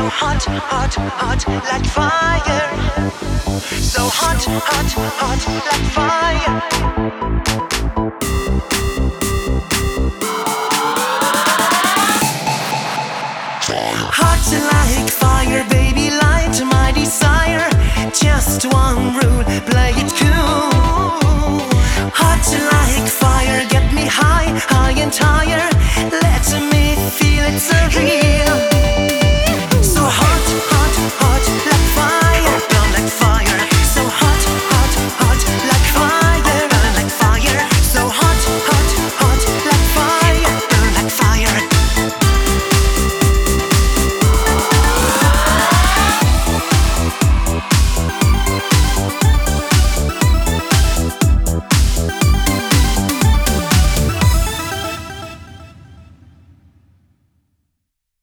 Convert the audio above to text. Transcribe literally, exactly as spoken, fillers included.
hot, hot, hot like fire. So hot, hot, hot like fire. Hot like fire, baby, light my desire. Just one rule, play it cool. Hot like fire, get me high, high and higher. Let me feel it's a real.